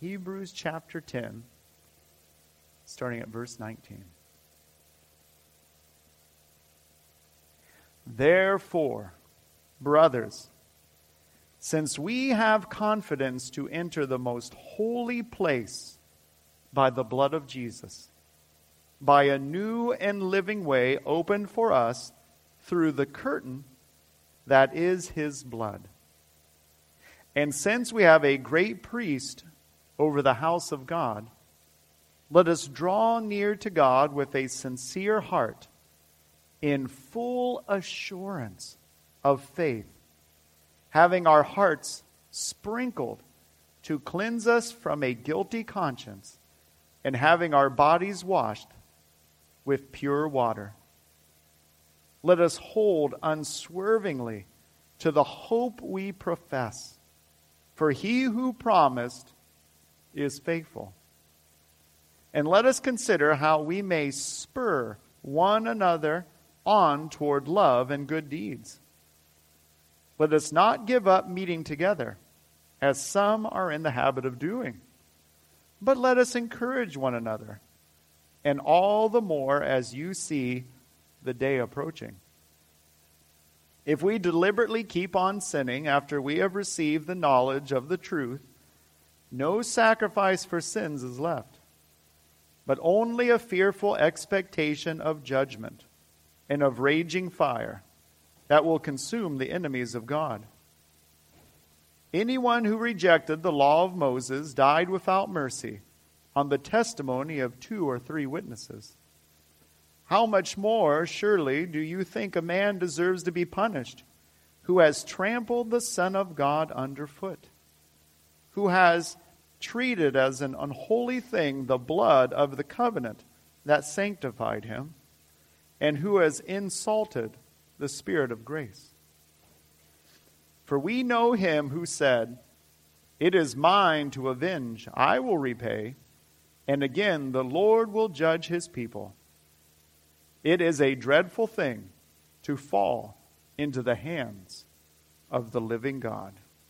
Hebrews chapter 10, starting at verse 19. Therefore, brothers, since we have confidence to enter the most holy place by the blood of Jesus, by a new and living way opened for us through the curtain that is his blood. And since we have a great priest over the house of God, let us draw near to God with a sincere heart, in full assurance of faith, having our hearts sprinkled to cleanse us from a guilty conscience, and having our bodies washed with pure water. Let us hold unswervingly to the hope we profess, for he who promised is faithful. And let us consider how we may spur one another on toward love and good deeds. Let us not give up meeting together, as some are in the habit of doing, but let us encourage one another, and all the more as you see the day approaching. If we deliberately keep on sinning after we have received the knowledge of the truth, no sacrifice for sins is left, but only a fearful expectation of judgment and of raging fire that will consume the enemies of God. Anyone who rejected the law of Moses died without mercy on the testimony of 2 or 3 witnesses. How much more, surely, do you think a man deserves to be punished who has trampled the Son of God underfoot, who has treated as an unholy thing the blood of the covenant that sanctified him, and who has insulted the Spirit of grace? For we know him who said, "It is mine to avenge, I will repay," and again the Lord will judge his people. It is a dreadful thing to fall into the hands of the living God.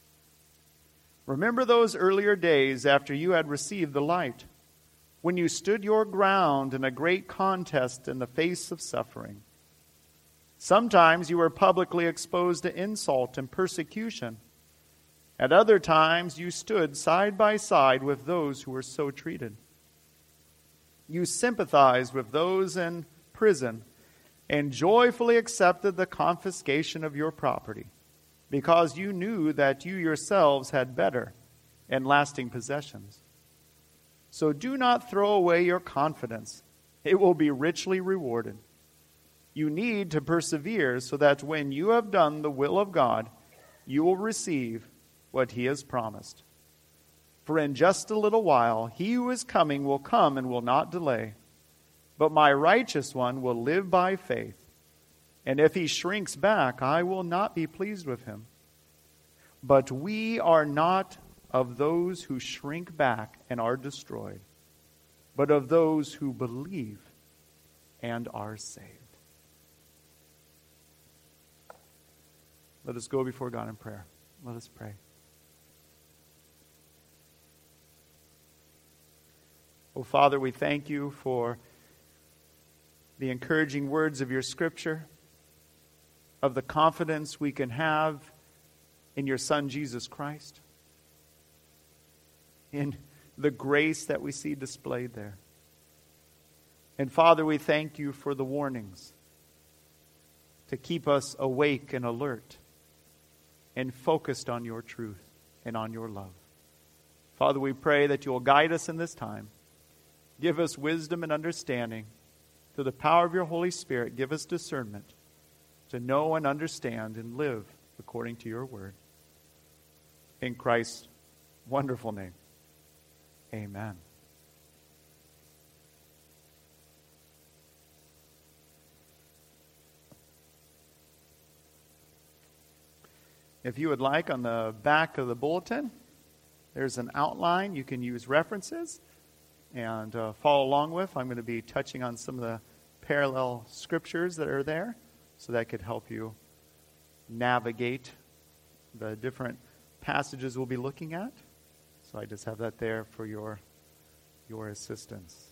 Remember those earlier days after you had received the light, when you stood your ground in a great contest in the face of suffering. Sometimes you were publicly exposed to insult and persecution. At other times you stood side by side with those who were so treated. You sympathized with those in prison and joyfully accepted the confiscation of your property, because you knew that you yourselves had better and lasting possessions. So do not throw away your confidence. It will be richly rewarded. You need to persevere so that when you have done the will of God, you will receive what he has promised. For in just a little while, he who is coming will come and will not delay. But my righteous one will live by faith. And if he shrinks back, I will not be pleased with him. But we are not of those who shrink back and are destroyed, but of those who believe and are saved. Let us go before God in prayer. Let us pray. Oh, Father, we thank you for the encouraging words of your Scripture, of the confidence we can have in your Son, Jesus Christ, in the grace that we see displayed there. And Father, we thank you for the warnings to keep us awake and alert and focused on your truth and on your love. Father, we pray that you will guide us in this time. Give us wisdom and understanding. Through the power of your Holy Spirit, give us discernment to know and understand and live according to your word. In Christ's wonderful name, amen. If you would like, on the back of the bulletin, there's an outline. You can use references and follow along with. I'm going to be touching on some of the parallel scriptures that are there, so that could help you navigate the different passages we'll be looking at. So So I just have that there for your assistance.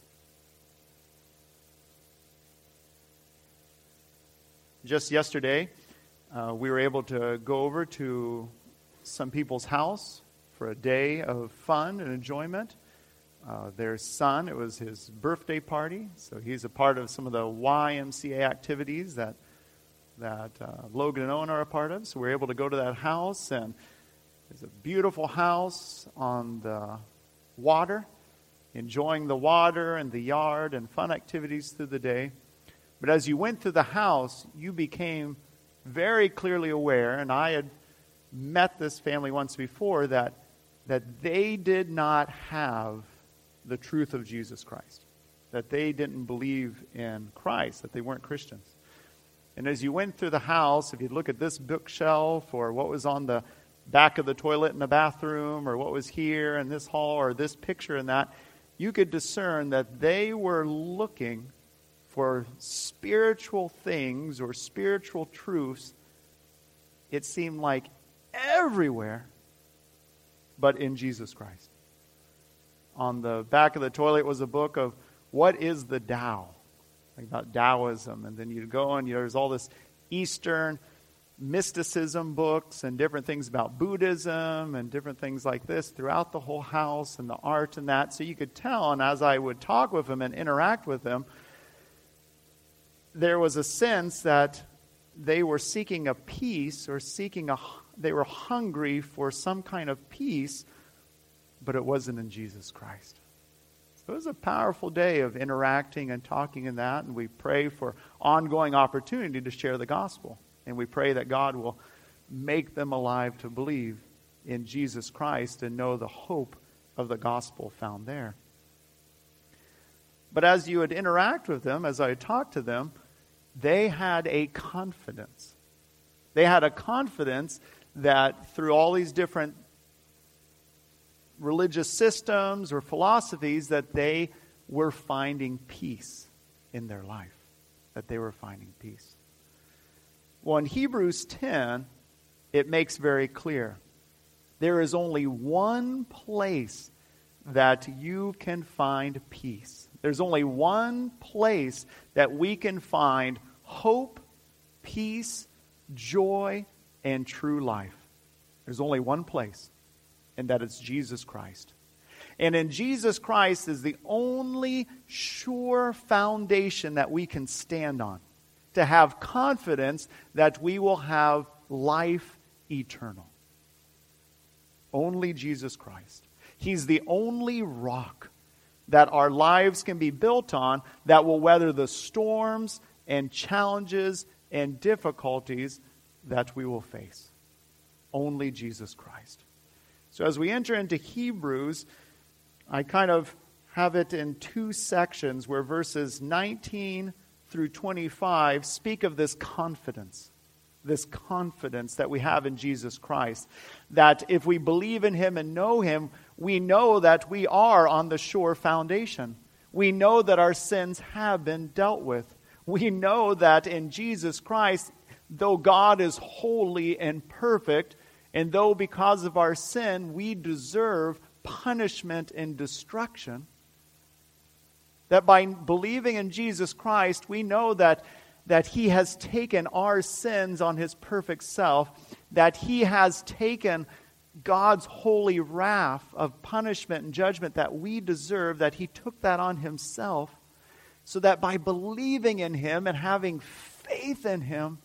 Just yesterday, we were able to go over to some people's house for a day of fun and enjoyment. Their son, it was his birthday party, so he's a part of some of the YMCA activities that Logan and Owen are a part of. So we're able to go to that house, and it's a beautiful house on the water, enjoying the water and the yard and fun activities through the day. But as you went through the house, you became very clearly aware, and I had met this family once before, that they did not have the truth of Jesus Christ, that they didn't believe in Christ, that they weren't Christians. And as you went through the house, if you look at this bookshelf or what was on the back of the toilet in the bathroom or what was here in this hall or this picture and that, you could discern that they were looking for spiritual things or spiritual truths, it seemed like everywhere but in Jesus Christ. On the back of the toilet was a book of what is the Tao, like about Taoism. And then you'd go and there's all this Eastern mysticism books and different things about Buddhism and different things like this throughout the whole house and the art and that. So you could tell, and as I would talk with them and interact with them, there was a sense that they were seeking a peace or they were hungry for some kind of peace, but it wasn't in Jesus Christ. So it was a powerful day of interacting and talking in that, and we pray for ongoing opportunity to share the gospel. And we pray that God will make them alive to believe in Jesus Christ and know the hope of the gospel found there. But as you would interact with them, as I talked to them, they had a confidence. They had a confidence that through all these different religious systems or philosophies, that they were finding peace in their life. That they were finding peace. Well, in Hebrews 10, it makes very clear. There is only one place that you can find peace. There's only one place that we can find hope, peace, joy, and true life. There's only one place, and that is Jesus Christ. And in Jesus Christ is the only sure foundation that we can stand on to have confidence that we will have life eternal. Only Jesus Christ. He's the only rock that our lives can be built on that will weather the storms and challenges and difficulties that we will face. Only Jesus Christ. So as we enter into Hebrews, I kind of have it in two sections where verses 19 through 25 speak of this confidence that we have in Jesus Christ. That if we believe in Him and know Him, we know that we are on the sure foundation. We know that our sins have been dealt with. We know that in Jesus Christ, though God is holy and perfect, and though because of our sin we deserve punishment and destruction, that by believing in Jesus Christ, we know that He has taken our sins on His perfect self, that He has taken God's holy wrath of punishment and judgment that we deserve, that He took that on Himself, so that by believing in Him and having faith in Him,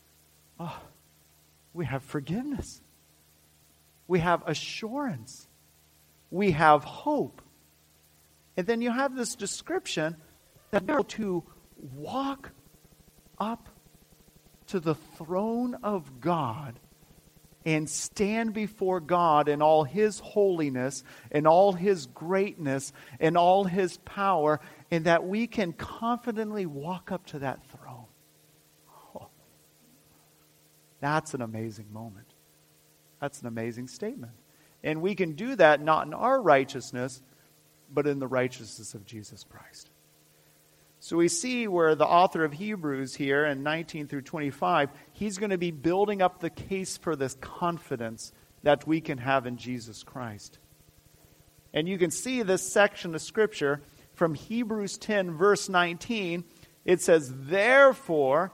we have forgiveness. We have assurance. We have hope. And then you have this description that we're to walk up to the throne of God and stand before God in all His holiness and all His greatness and all His power, and that we can confidently walk up to that throne. Oh, that's an amazing moment. That's an amazing statement. And we can do that not in our righteousness, but in the righteousness of Jesus Christ. So we see where the author of Hebrews here in 19 through 25, he's going to be building up the case for this confidence that we can have in Jesus Christ. And you can see this section of Scripture from Hebrews 10, verse 19. It says, Therefore,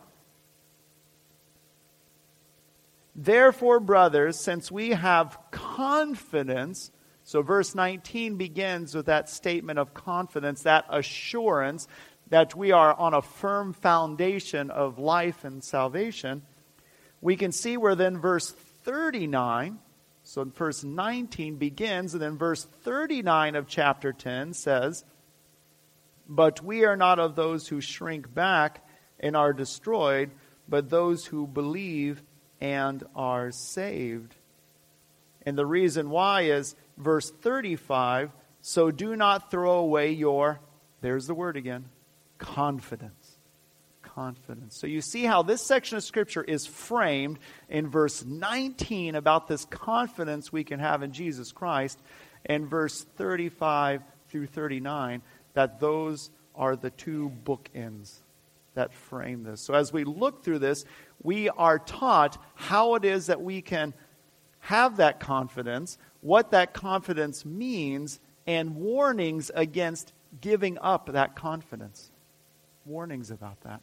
brothers, since we have confidence, so verse 19 begins with that statement of confidence, that assurance that we are on a firm foundation of life and salvation. We can see where then verse 39, so verse 19 begins, and then verse 39 of chapter 10 says, But we are not of those who shrink back and are destroyed, but those who believe and are saved. And the reason why is verse 35, So do not throw away your, there's the word again, confidence. Confidence. So you see how this section of Scripture is framed in verse 19 about this confidence we can have in Jesus Christ, and verse 35 through 39, that those are the two bookends that frame this. So as we look through this, we are taught how it is that we can have that confidence, what that confidence means, and warnings against giving up that confidence. Warnings about that.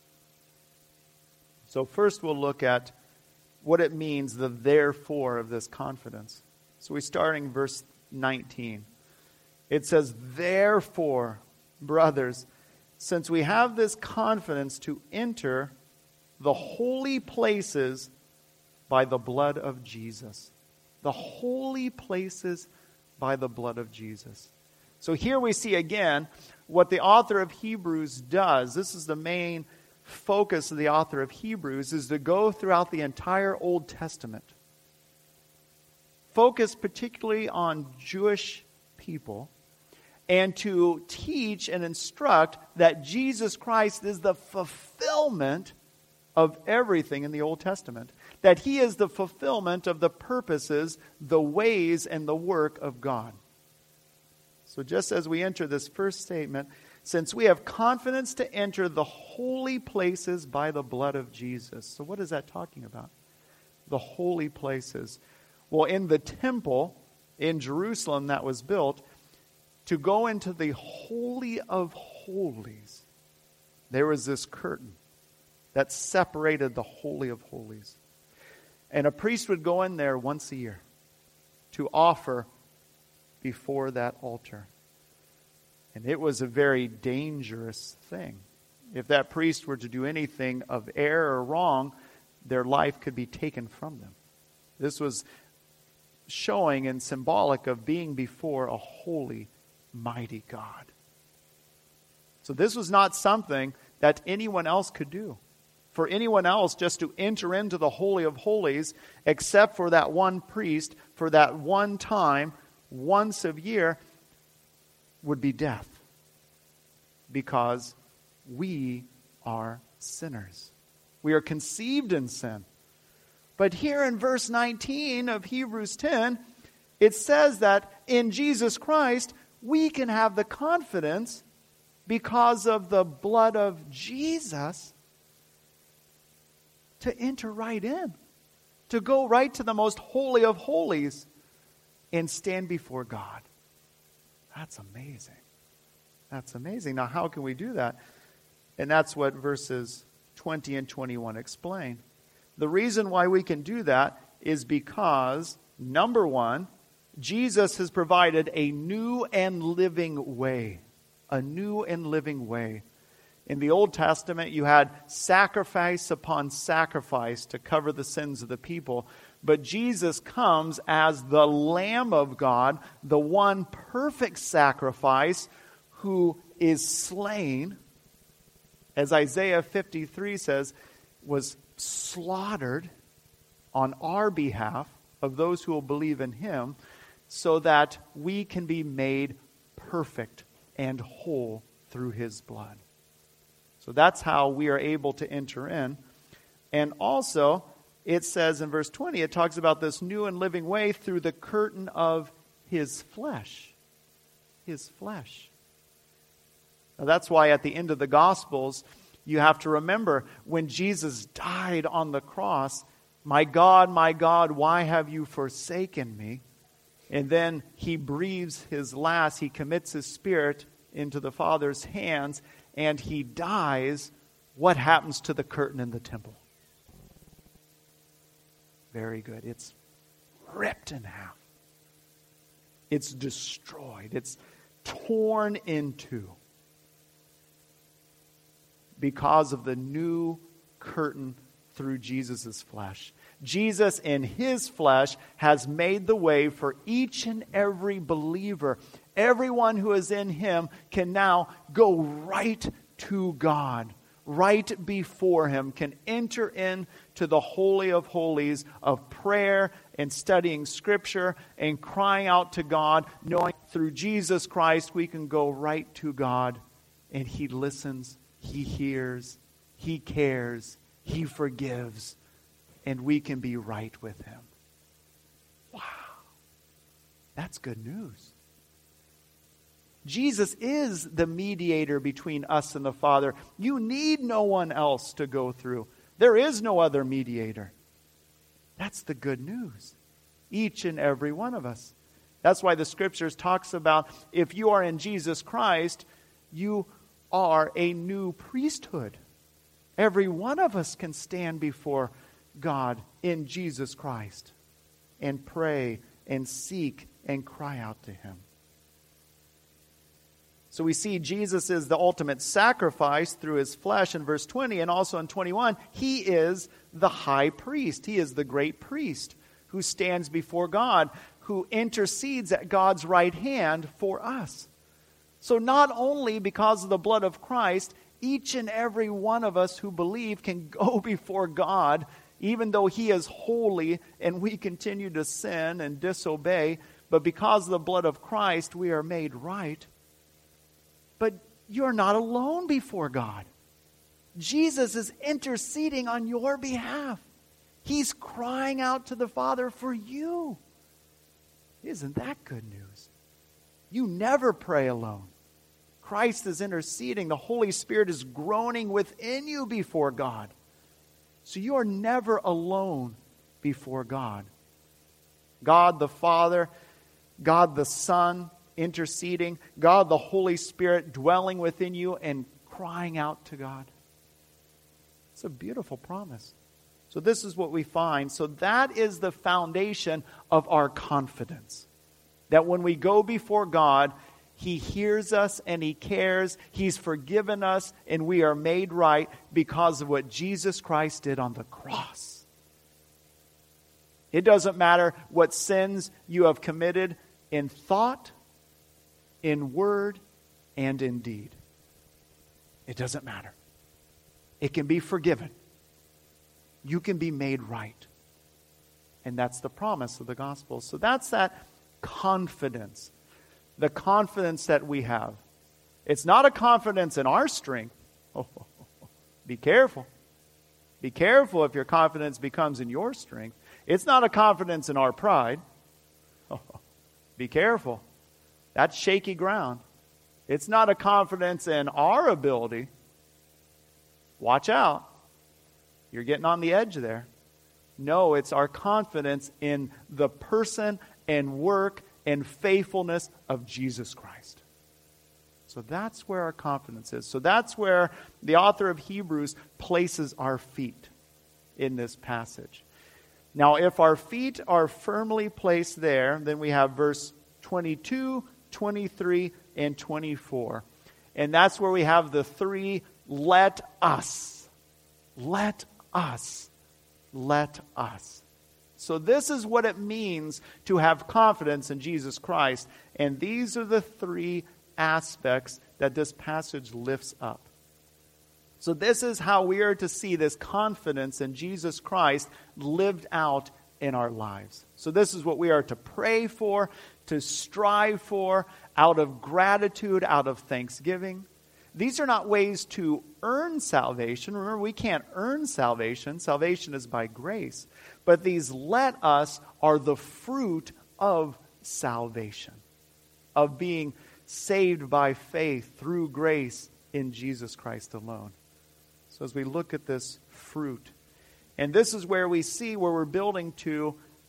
So first we'll look at what it means, the therefore of this confidence. So we're starting verse 19. It says, Therefore, brothers, since we have this confidence to enter the holy places by the blood of Jesus. The holy places by the blood of Jesus. So here we see again what the author of Hebrews does. This is the main focus of the author of Hebrews, is to go throughout the entire Old Testament. Focus particularly on Jewish people, and to teach and instruct that Jesus Christ is the fulfillment of everything in the Old Testament. That He is the fulfillment of the purposes, the ways, and the work of God. So just as we enter this first statement, since we have confidence to enter the holy places by the blood of Jesus. So what is that talking about? The holy places. Well, in the temple in Jerusalem that was built, to go into the Holy of Holies, there was this curtain that separated the Holy of Holies. And a priest would go in there once a year to offer before that altar. And it was a very dangerous thing. If that priest were to do anything of error or wrong, their life could be taken from them. This was showing and symbolic of being before a holy, mighty God. So this was not something that anyone else could do. For anyone else just to enter into the Holy of Holies, except for that one priest, for that one time, once a year, would be death. Because we are sinners. We are conceived in sin. But here in verse 19 of Hebrews 10, it says that in Jesus Christ, we can have the confidence because of the blood of Jesus to enter right in. To go right to the most holy of holies and stand before God. That's amazing. That's amazing. Now, how can we do that? And that's what verses 20 and 21 explain. The reason why we can do that is because, number one, Jesus has provided a new and living way. A new and living way. In the Old Testament, you had sacrifice upon sacrifice to cover the sins of the people. But Jesus comes as the Lamb of God, the one perfect sacrifice who is slain, as Isaiah 53 says, was slaughtered on our behalf of those who will believe in Him, so that we can be made perfect and whole through His blood. So that's how we are able to enter in. And also, it says in verse 20, it talks about this new and living way through the curtain of His flesh. His flesh. Now that's why at the end of the Gospels, you have to remember when Jesus died on the cross, my God, why have you forsaken me? And then he breathes his last. He commits his spirit into the Father's hands, and he dies. What happens to the curtain in the temple? Very good. It's ripped in half. It's destroyed. It's torn in two because of the new curtain through Jesus' flesh. Jesus in his flesh has made the way for each and every believer. Everyone who is in him can now go right to God, right before him, can enter into the Holy of Holies of prayer and studying Scripture and crying out to God, knowing through Jesus Christ we can go right to God, and he listens, he hears, he cares, he forgives, and we can be right with him. Wow. That's good news. Jesus is the mediator between us and the Father. You need no one else to go through. There is no other mediator. That's the good news. Each and every one of us. That's why the Scriptures talks about if you are in Jesus Christ, you are a new priesthood. Every one of us can stand before God in Jesus Christ and pray and seek and cry out to him. So we see Jesus is the ultimate sacrifice through his flesh in verse 20, and also in 21, he is the high priest. He is the great priest who stands before God, who intercedes at God's right hand for us. So not only because of the blood of Christ, each and every one of us who believe can go before God, even though he is holy and we continue to sin and disobey, but because of the blood of Christ, we are made right. But you're not alone before God. Jesus is interceding on your behalf. He's crying out to the Father for you. Isn't that good news? You never pray alone. Christ is interceding. The Holy Spirit is groaning within you before God. So you are never alone before God. God the Father, God the Son, interceding, God the Holy Spirit dwelling within you and crying out to God. It's a beautiful promise. So this is what we find. So that is the foundation of our confidence. That when we go before God, he hears us and he cares. He's forgiven us and we are made right because of what Jesus Christ did on the cross. It doesn't matter what sins you have committed in thought, in word, and in deed. It doesn't matter. It can be forgiven. You can be made right. And that's the promise of the gospel. So that's that confidence. The confidence that we have. It's not a confidence in our strength. Be careful. Be careful if your confidence becomes in your strength. It's not a confidence in our pride. Be careful. That's shaky ground. It's not a confidence in our ability. Watch out. You're getting on the edge there. No, it's our confidence in the person and work and faithfulness of Jesus Christ. So that's where our confidence is. So that's where the author of Hebrews places our feet in this passage. Now, if our feet are firmly placed there, then we have verse 22, 23, and 24. And that's where we have the three let us. Let us. Let us. So this is what it means to have confidence in Jesus Christ. And these are the three aspects that this passage lifts up. So this is how we are to see this confidence in Jesus Christ lived out in our lives. So this is what we are to pray for, to strive for, out of gratitude, out of thanksgiving. These are not ways to earn salvation. Remember, we can't earn salvation. Salvation is by grace. But these let us are the fruit of salvation, of being saved by faith through grace in Jesus Christ alone. So as we look at this fruit, and this is where we see where we're building to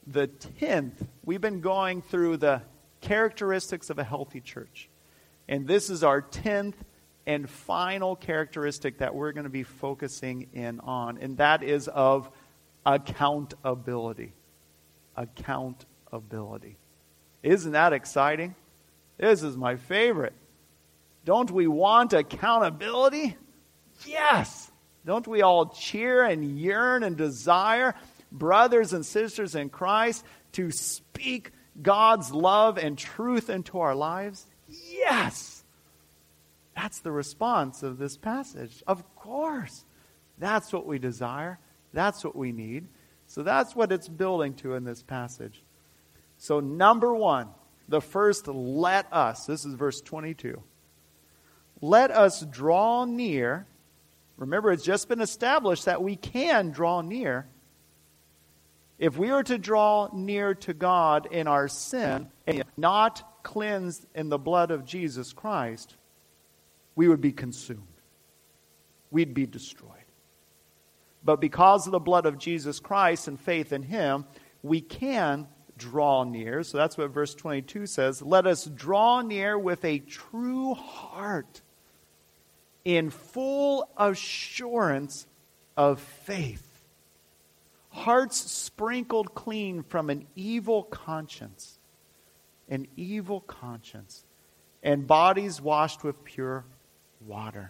the 10th. We've been going through the characteristics of a healthy church. And this is our 10th and final characteristic that we're going to be focusing in on. And that is of accountability. Accountability. Isn't that exciting? This is my favorite. Don't we want accountability? Yes. Don't we all cheer and yearn and desire, brothers and sisters in Christ, to speak God's love and truth into our lives? Yes. That's the response of this passage. Of course. That's what we desire. That's what we need. So that's what it's building to in this passage. So number one, the first let us, this is verse 22. Let us draw near. Remember, it's just been established that we can draw near. If we are to draw near to God in our sin and not cleansed in the blood of Jesus Christ, we would be consumed. We'd be destroyed. But because of the blood of Jesus Christ and faith in Him, we can draw near. So that's what verse 22 says. Let us draw near with a true heart in full assurance of faith. Hearts sprinkled clean from an evil conscience. An evil conscience. And bodies washed with pure water.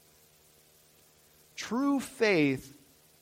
True faith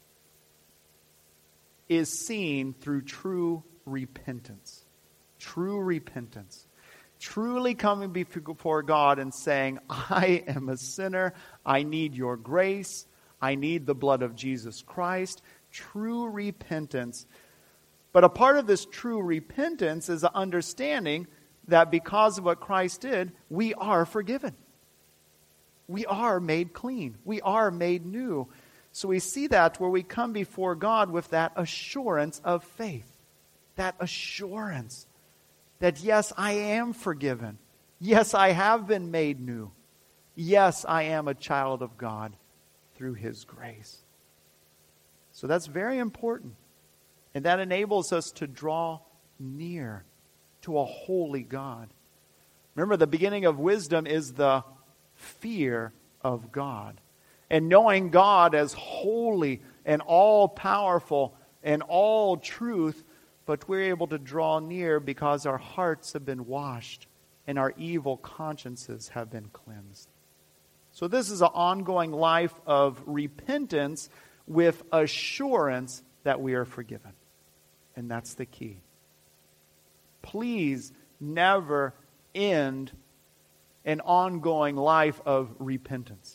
is seen through true repentance. True repentance. Truly coming before God and saying, I am a sinner. I need your grace. I need the blood of Jesus Christ. True repentance. But a part of this true repentance is an understanding that because of what Christ did, we are forgiven. We are made clean. We are made new. So we see that where we come before God with that assurance of faith. That assurance that yes, I am forgiven. Yes, I have been made new. Yes, I am a child of God through His grace. So that's very important. And that enables us to draw near to a holy God. Remember, the beginning of wisdom is the fear of God. And knowing God as holy and all-powerful and all truth, but we're able to draw near because our hearts have been washed and our evil consciences have been cleansed. So this is an ongoing life of repentance with assurance that we are forgiven. And that's the key. Please never end an ongoing life of repentance.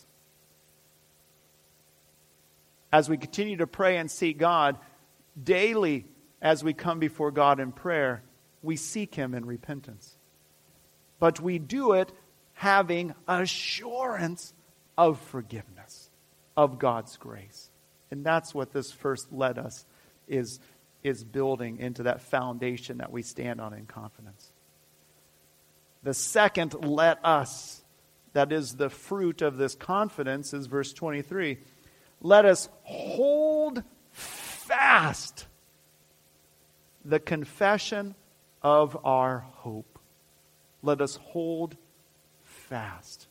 As we continue to pray and seek God, daily as we come before God in prayer, we seek Him in repentance. But we do it having assurance of forgiveness, of God's grace. And that's what this first let us is building into that foundation that we stand on in confidence. The second let us, that is the fruit of this confidence, is verse 23. Let us hold fast the confession of our hope. Let us hold fast.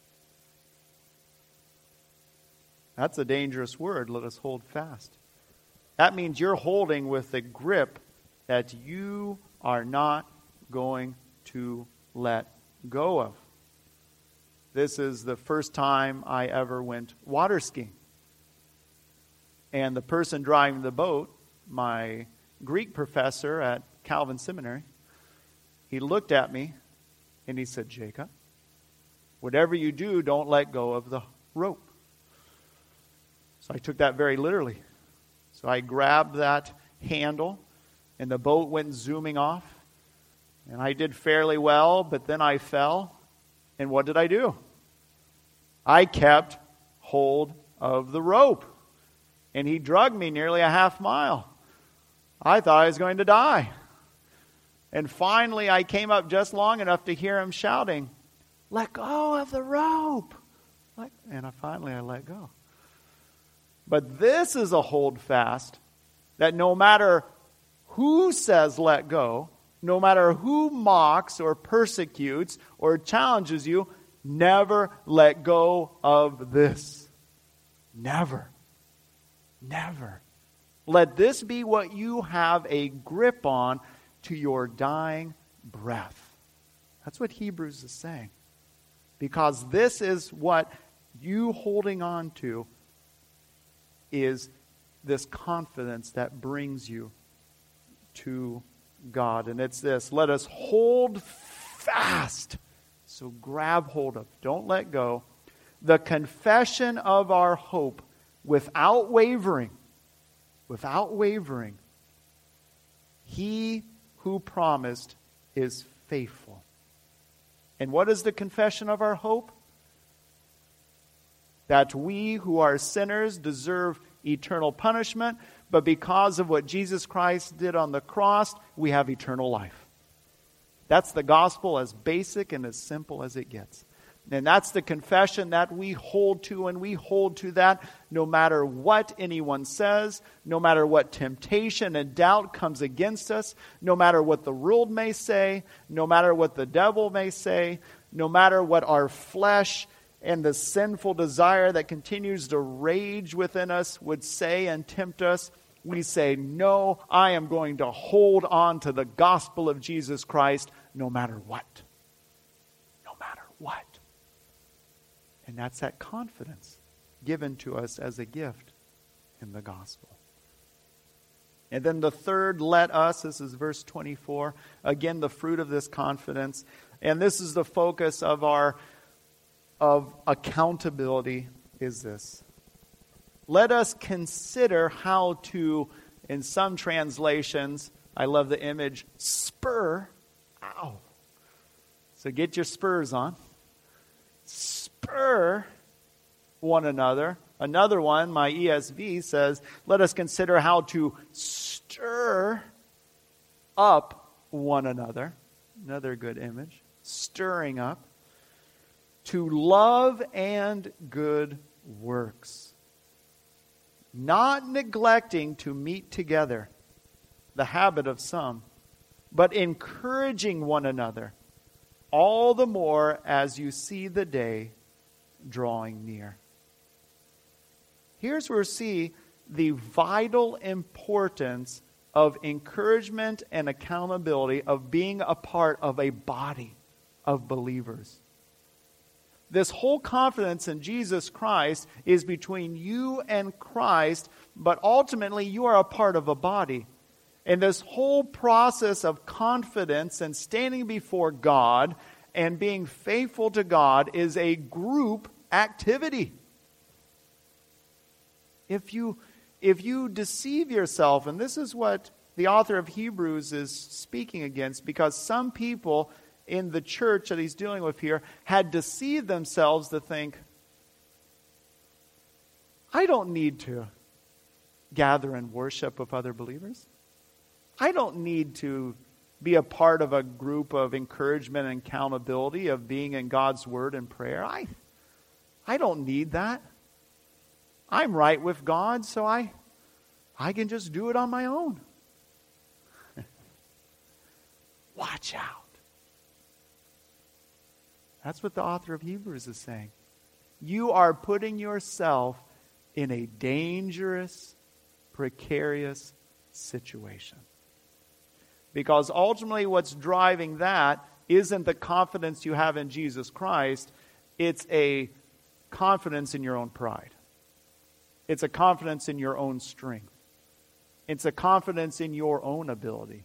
That's a dangerous word, let us hold fast. That means you're holding with a grip that you are not going to let go of. This is the first time I ever went water skiing. And the person driving the boat, my Greek professor at Calvin Seminary, he looked at me and he said, Jacob, whatever you do, don't let go of the rope. So I took that very literally. So I grabbed that handle and the boat went zooming off. And I did fairly well, but then I fell. And what did I do? I kept hold of the rope. And he dragged me nearly a half mile. I thought I was going to die. And finally I came up just long enough to hear him shouting, let go of the rope. And finally I let go. But this is a hold fast that no matter who says let go, no matter who mocks or persecutes or challenges you, never let go of this. Never. Never. Let this be what you have a grip on to your dying breath. That's what Hebrews is saying. Because this is what you holding on to is this confidence that brings you to God. And it's this: let us hold fast. So grab hold of, don't let go, the confession of our hope without wavering. Without wavering. He who promised is faithful. And what is the confession of our hope? That we who are sinners deserve eternal punishment, but because of what Jesus Christ did on the cross, we have eternal life. That's the gospel, as basic and as simple as it gets. And that's the confession that we hold to, and we hold to that no matter what anyone says, no matter what temptation and doubt comes against us, no matter what the world may say, no matter what the devil may say, no matter what our flesh and the sinful desire that continues to rage within us would say and tempt us. We say, no, I am going to hold on to the gospel of Jesus Christ no matter what. No matter what. And that's that confidence given to us as a gift in the gospel. And then the third, let us, this is verse 24. Again, the fruit of this confidence. And this is the focus of accountability, is this. Let us consider how to, in some translations, I love the image, spur. Ow. So get your spurs on. Spur one another. Another one, my ESV says, let us consider how to stir up one another. Another good image. Stirring up. To love and good works. Not neglecting to meet together, the habit of some, but encouraging one another, all the more as you see the day drawing near. Here's where we see the vital importance of encouragement and accountability, of being a part of a body of believers. This whole confidence in Jesus Christ is between you and Christ, but ultimately you are a part of a body. And this whole process of confidence and standing before God and being faithful to God is a group activity. If you deceive yourself, and this is what the author of Hebrews is speaking against, because some people in the church that he's dealing with here had deceived themselves to think, I don't need to gather and worship with other believers. I don't need to be a part of a group of encouragement and accountability, of being in God's Word and prayer. I don't need that. I'm right with God, so I can just do it on my own. Watch out. That's what the author of Hebrews is saying. You are putting yourself in a dangerous, precarious situation. Because ultimately what's driving that isn't the confidence you have in Jesus Christ. It's a confidence in your own pride. It's a confidence in your own strength. It's a confidence in your own ability.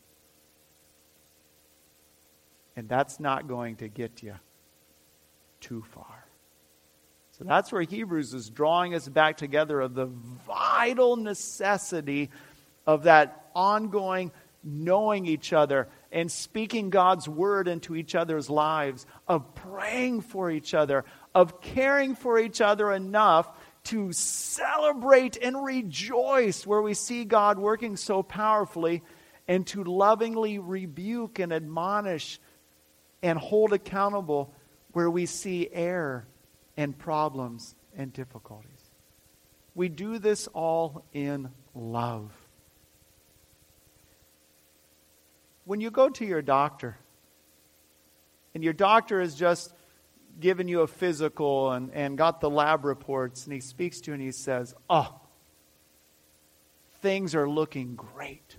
And that's not going to get you too far. So that's where Hebrews is drawing us back together of the vital necessity of that ongoing knowing each other and speaking God's word into each other's lives, of praying for each other, of caring for each other enough to celebrate and rejoice where we see God working so powerfully, and to lovingly rebuke and admonish and hold accountable where we see error and problems and difficulties. We do this all in love. when you go to your doctor, and your doctor has just given you a physical and got the lab reports, and he speaks to you and he says, "Oh, things are looking great."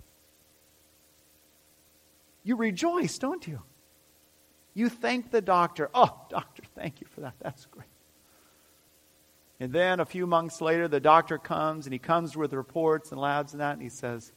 You rejoice, don't you? You thank the doctor. "Oh, doctor, thank you for that. That's great." And then a few months later, the doctor comes, and he comes with reports and labs and that, and he says,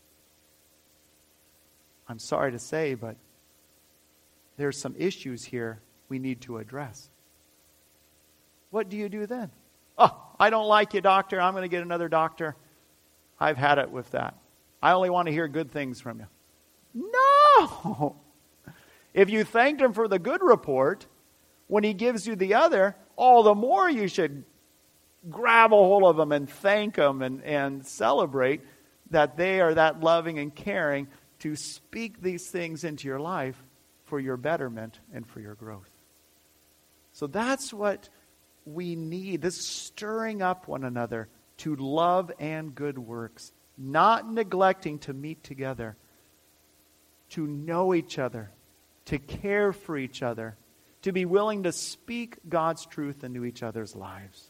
"I'm sorry to say, but there's some issues here we need to address." What do you do then? "Oh, I don't like you, doctor. I'm going to get another doctor. I've had it with that. I only want to hear good things from you." No! If you thanked him for the good report, when he gives you the other, all the more you should grab a hold of them and thank them and celebrate that they are that loving and caring to speak these things into your life for your betterment and for your growth. So that's what we need, this stirring up one another to love and good works, not neglecting to meet together, to know each other, to care for each other, to be willing to speak God's truth into each other's lives.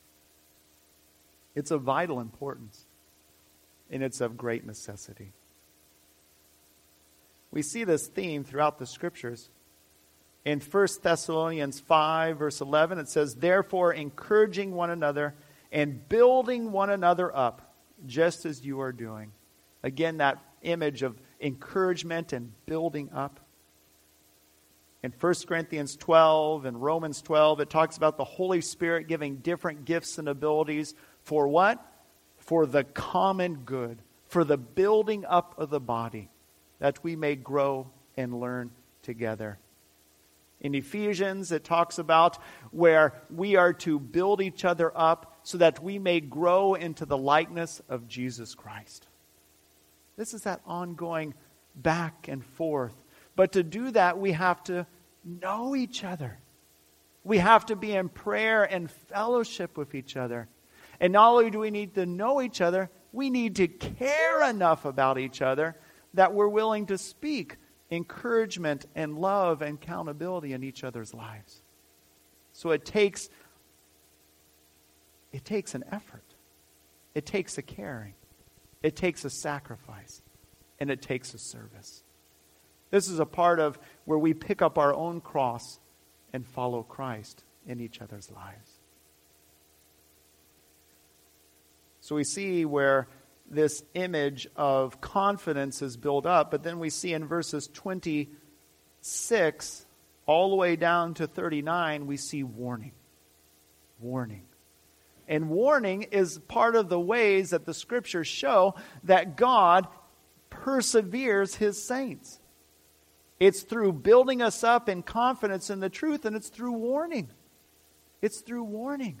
It's of vital importance, and it's of great necessity. We see this theme throughout the Scriptures. In 1 Thessalonians 5, verse 11, it says, "Therefore, encouraging one another and building one another up, just as you are doing." Again, that image of encouragement and building up. In 1 Corinthians 12 and Romans 12, it talks about the Holy Spirit giving different gifts and abilities for what? For the common good, for the building up of the body, that we may grow and learn together. In Ephesians, it talks about where we are to build each other up so that we may grow into the likeness of Jesus Christ. This is that ongoing back and forth. But to do that, we have to know each other. We have to be in prayer and fellowship with each other. And not only do we need to know each other, we need to care enough about each other that we're willing to speak encouragement and love and accountability in each other's lives. So it takes an effort. It takes a caring. It takes a sacrifice. And it takes a service. This is a part of where we pick up our own cross and follow Christ in each other's lives. So we see where this image of confidence is built up, but then we see in verses 26 all the way down to 39, we see warning. Warning. And warning is part of the ways that the Scriptures show that God perseveres His saints. It's through building us up in confidence in the truth, and it's through warning. It's through warning.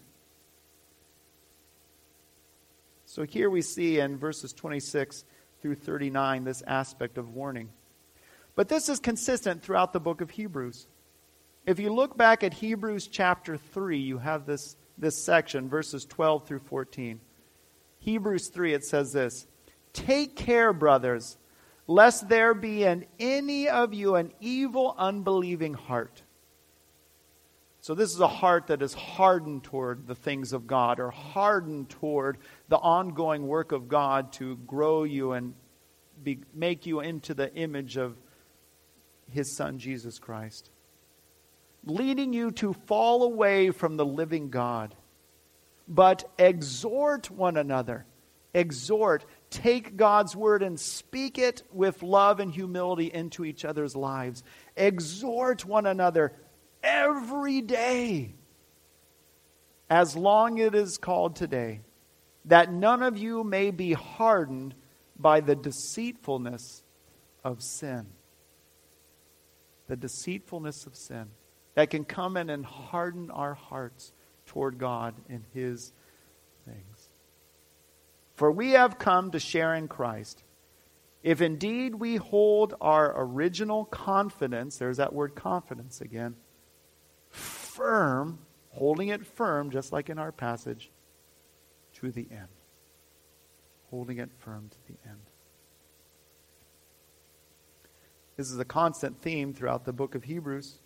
So here we see in verses 26 through 39 this aspect of warning. But this is consistent throughout the book of Hebrews. If you look back at Hebrews chapter 3, you have this section, verses 12 through 14. Hebrews 3, it says this, "Take care, brothers, lest there be in any of you an evil, unbelieving heart." So this is a heart that is hardened toward the things of God, or hardened toward the ongoing work of God to grow you and make you into the image of His Son, Jesus Christ. "Leading you to fall away from the living God. But exhort one another." Exhort. Take God's word and speak it with love and humility into each other's lives. Exhort one another every day, as long as it is called today, that none of you may be hardened by the deceitfulness of sin. The deceitfulness of sin that can come in and harden our hearts toward God and His things. "For we have come to share in Christ, if indeed we hold our original confidence," there's that word confidence again, "firm," holding it firm, just like in our passage, "to the end." Holding it firm to the end. This is a constant theme throughout the book of Hebrews.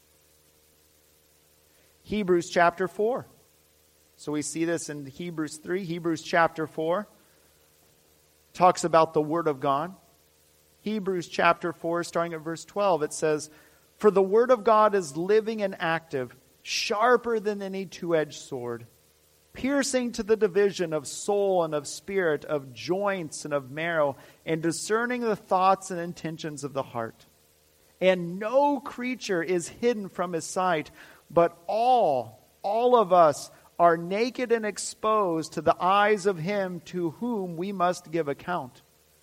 Hebrews chapter 4. So we see this in Hebrews 3. Hebrews chapter 4 talks about the Word of God. Hebrews chapter 4, starting at verse 12, it says, "For the Word of God is living and active, sharper than any two-edged sword, piercing to the division of soul and of spirit, of joints and of marrow, and discerning the thoughts and intentions of the heart. And no creature is hidden from His sight, but all of us are naked and exposed to the eyes of Him to whom we must give account."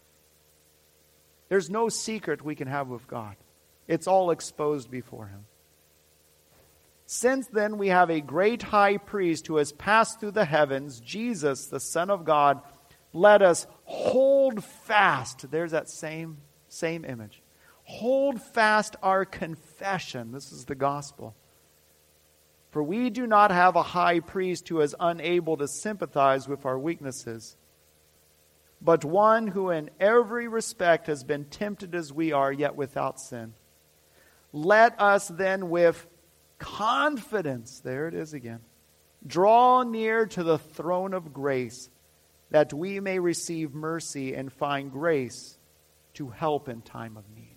There's no secret we can have with God. It's all exposed before Him. "Since then we have a great high priest who has passed through the heavens, Jesus, the Son of God, let us hold fast." There's that same image. "Hold fast our confession." This is the gospel. "For we do not have a high priest who is unable to sympathize with our weaknesses, but one who in every respect has been tempted as we are, yet without sin. Let us then with confidence," there it is again, "draw near to the throne of grace, that we may receive mercy and find grace to help in time of need."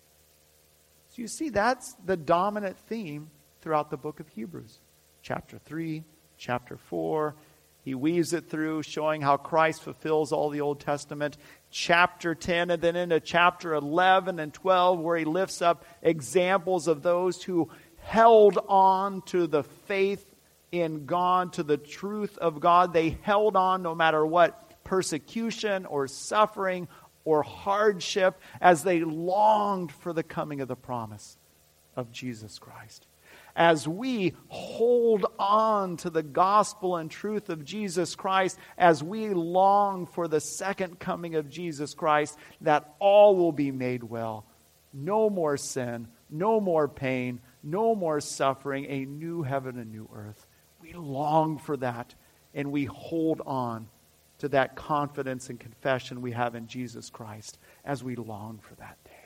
So you see, that's the dominant theme throughout the book of Hebrews. Chapter 3, chapter 4, he weaves it through, showing how Christ fulfills all the Old Testament. Chapter 10, and then into chapter 11 and 12, where he lifts up examples of those who held on to the faith in God, to the truth of God. They held on no matter what persecution or suffering or hardship, as they longed for the coming of the promise of Jesus Christ. As we hold on to the gospel and truth of Jesus Christ, as we long for the second coming of Jesus Christ, that all will be made well. No more sin, no more pain, no more suffering, a new heaven and new earth. We long for that, and we hold on to that confidence and confession we have in Jesus Christ as we long for that day.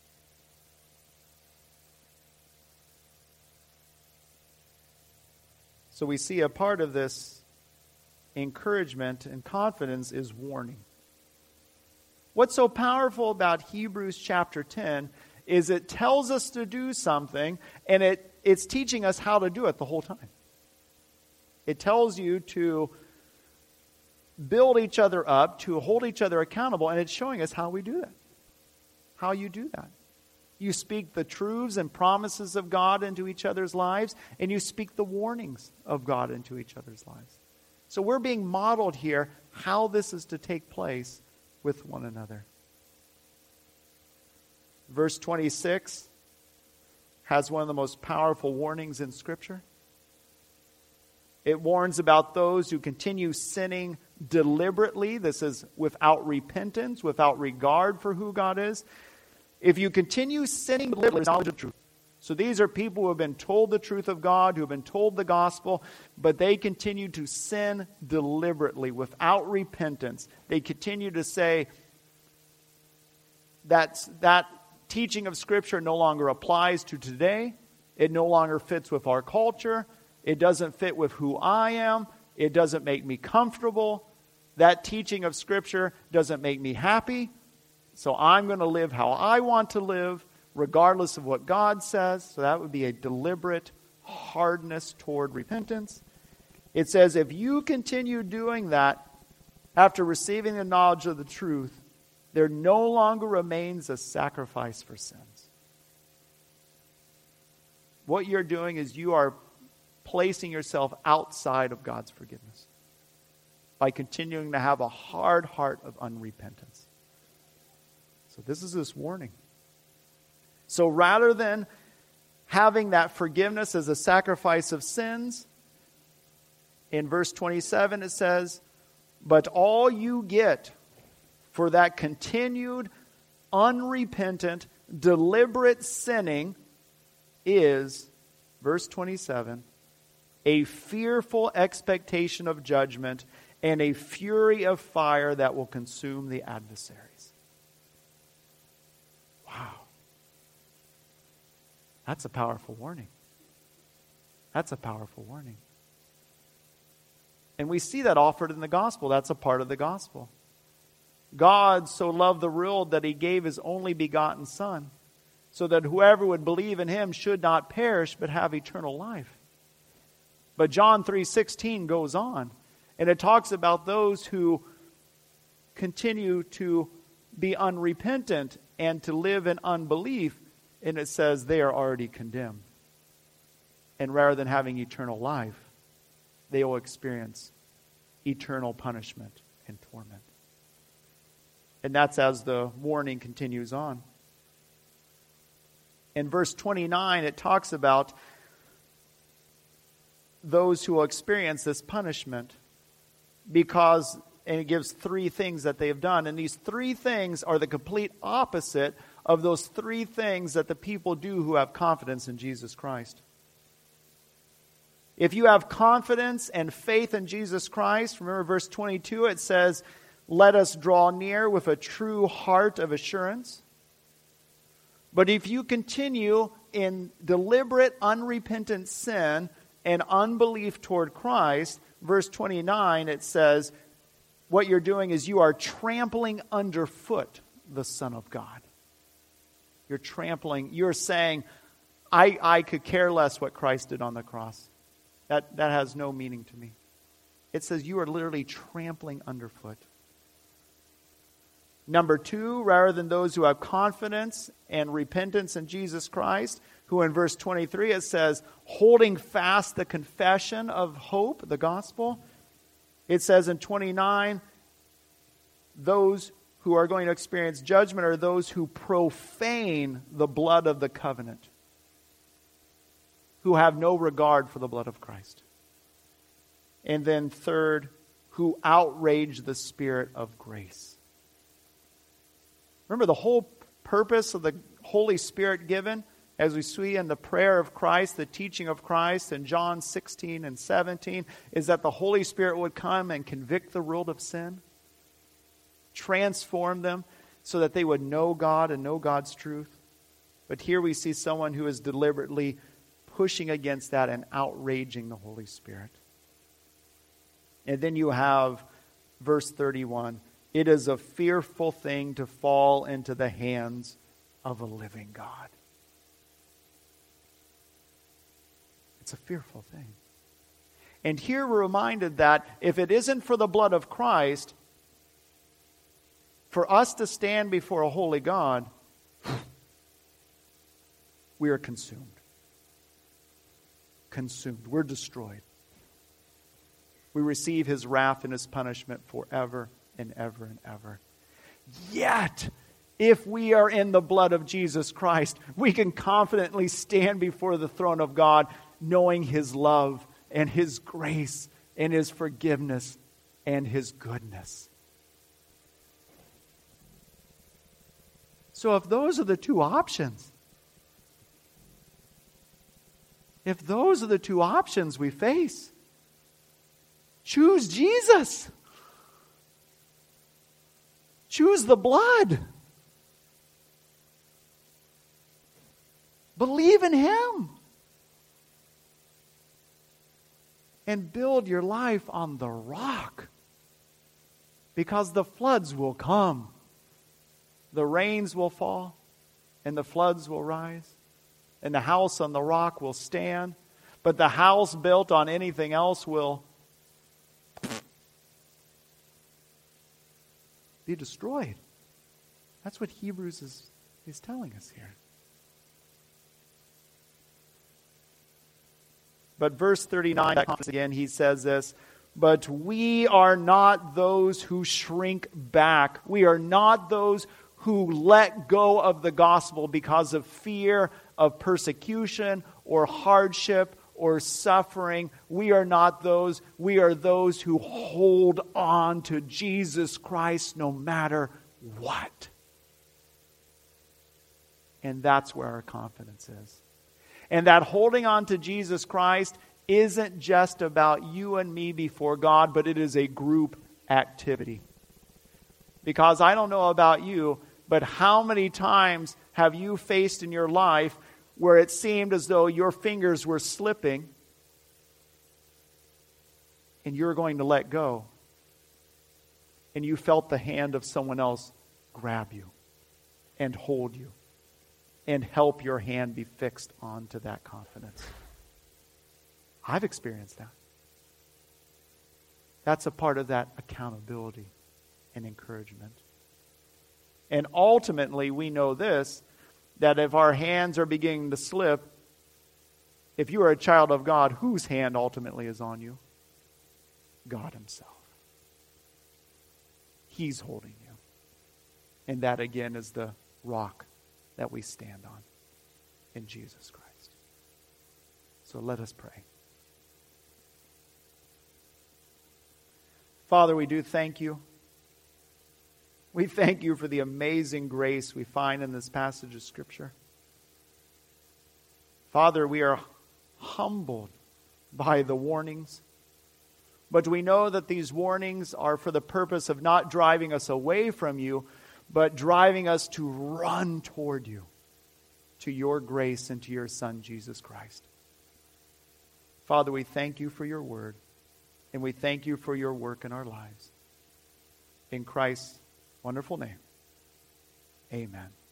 So we see a part of this encouragement and confidence is warning. What's so powerful about Hebrews chapter 10 is it tells us to do something, and it's teaching us how to do it the whole time. It tells you to build each other up, to hold each other accountable, and it's showing us how we do that. How you do that. You speak the truths and promises of God into each other's lives, and you speak the warnings of God into each other's lives. So we're being modeled here how this is to take place with one another. Verse 26 has one of the most powerful warnings in Scripture. It warns about those who continue sinning deliberately. This is without repentance, without regard for who God is. If you continue sinning deliberately, it's knowledge of truth. So these are people who have been told the truth of God, who have been told the gospel, but they continue to sin deliberately without repentance. They continue to say that teaching of Scripture no longer applies to today. It no longer fits with our culture. It doesn't fit with who I am. It doesn't make me comfortable. That teaching of Scripture doesn't make me happy. So I'm going to live how I want to live, regardless of what God says. So that would be a deliberate hardness toward repentance. It says if you continue doing that after receiving the knowledge of the truth, there no longer remains a sacrifice for sins. What you're doing is you are placing yourself outside of God's forgiveness by continuing to have a hard heart of unrepentance. So this is this warning. So rather than having that forgiveness as a sacrifice of sins, in verse 27 it says, but all you get for that continued, unrepentant, deliberate sinning is, verse 27, a fearful expectation of judgment and a fury of fire that will consume the adversaries. Wow. That's a powerful warning. That's a powerful warning. And we see that offered in the gospel. That's a part of the gospel. God so loved the world that he gave his only begotten Son, so that whoever would believe in him should not perish but have eternal life. But John 3:16 goes on, and it talks about those who continue to be unrepentant and to live in unbelief, and it says they are already condemned. And rather than having eternal life, they will experience eternal punishment and torment. And that's as the warning continues on. In verse 29, it talks about those who will experience this punishment because, and it gives 3 things that they have done. And these 3 things are the complete opposite of those 3 things that the people do who have confidence in Jesus Christ. If you have confidence and faith in Jesus Christ, remember verse 22, it says, let us draw near with a true heart of assurance. But if you continue in deliberate, unrepentant sin and unbelief toward Christ, verse 29, it says, what you're doing is you are trampling underfoot the Son of God. You're trampling, you're saying, I could care less what Christ did on the cross. That has no meaning to me. It says you are literally trampling underfoot. Number 2, rather than those who have confidence and repentance in Jesus Christ, who in verse 23 it says, holding fast the confession of hope, the gospel. It says in 29, those who are going to experience judgment are those who profane the blood of the covenant, who have no regard for the blood of Christ. And then 3rd, who outrage the Spirit of grace. Remember, the whole purpose of the Holy Spirit given, as we see in the prayer of Christ, the teaching of Christ in John 16 and 17, is that the Holy Spirit would come and convict the world of sin, transform them so that they would know God and know God's truth. But here we see someone who is deliberately pushing against that and outraging the Holy Spirit. And then you have verse 31. It is a fearful thing to fall into the hands of a living God. It's a fearful thing. And here we're reminded that if it isn't for the blood of Christ, for us to stand before a holy God, we are consumed. Consumed. We're destroyed. We receive his wrath and his punishment forever and ever and ever. Yet, if we are in the blood of Jesus Christ, we can confidently stand before the throne of God, knowing his love and his grace and his forgiveness and his goodness. So if those are the 2 options, we face, choose Jesus. Choose the blood. Believe in him. And build your life on the rock. Because the floods will come. The rains will fall. And the floods will rise. And the house on the rock will stand. But the house built on anything else will be destroyed. That's what Hebrews is telling us here. But verse 39 comes again, he says this, but we are not those who shrink back. We are not those who let go of the gospel because of fear of persecution or hardship or suffering. We are not those. We are those who hold on to Jesus Christ no matter what. And that's where our confidence is. And that holding on to Jesus Christ isn't just about you and me before God, but it is a group activity. Because I don't know about you, but how many times have you faced in your life where it seemed as though your fingers were slipping and you're going to let go. And you felt the hand of someone else grab you and hold you and help your hand be fixed onto that confidence. I've experienced that. That's a part of that accountability and encouragement. And ultimately, we know this, that if our hands are beginning to slip, if you are a child of God, whose hand ultimately is on you? God Himself. He's holding you. And that again is the rock that we stand on in Jesus Christ. So let us pray. Father, we do thank you. We thank you for the amazing grace we find in this passage of Scripture. Father, we are humbled by the warnings, but we know that these warnings are for the purpose of not driving us away from you, but driving us to run toward you, to your grace and to your Son, Jesus Christ. Father, we thank you for your word, and we thank you for your work in our lives. In Christ's wonderful name, amen.